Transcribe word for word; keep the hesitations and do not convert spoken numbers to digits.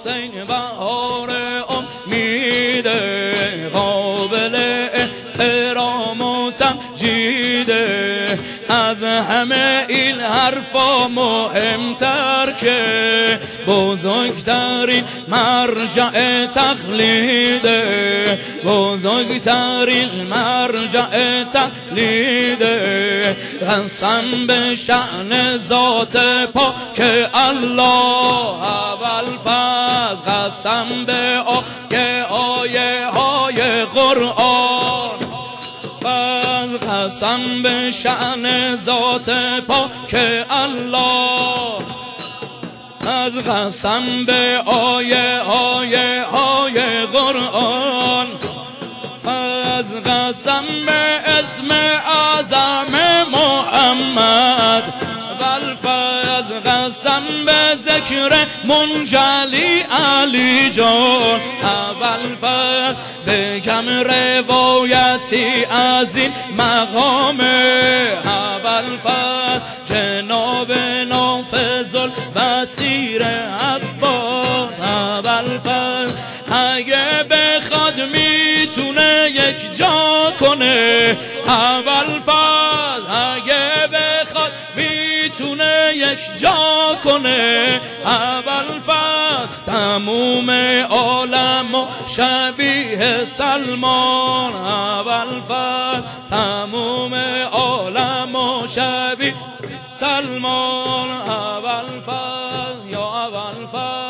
حسین بهار امیده، قابل احترام و تمجیده. از همه این حرفا مهمتر که بزرگترین مرجع تقلیده، بزرگترین مرجع تقلیده. قسم به شأن ذات پاک الله ابوالفضل، قسم به آیه آیه های قرآن، قسم به شأن ذات پاک الله، از قسم به آیه آیه های قرآن، از قسم به اسم اعظم محمد، والفز قسم به ذکر منجلی علی جان. والفز بگم روایتی از این مقام، والفز جناب نافذ البصیر عباس. والفز اگه بخواد میتونه یک جا کنه، والفز اگه بخواد میتونه یک جا کنه. والفز تموم عالم و شبیه سلمان، والفز تموم عالم و شبیه سلمان. والفز یا والفز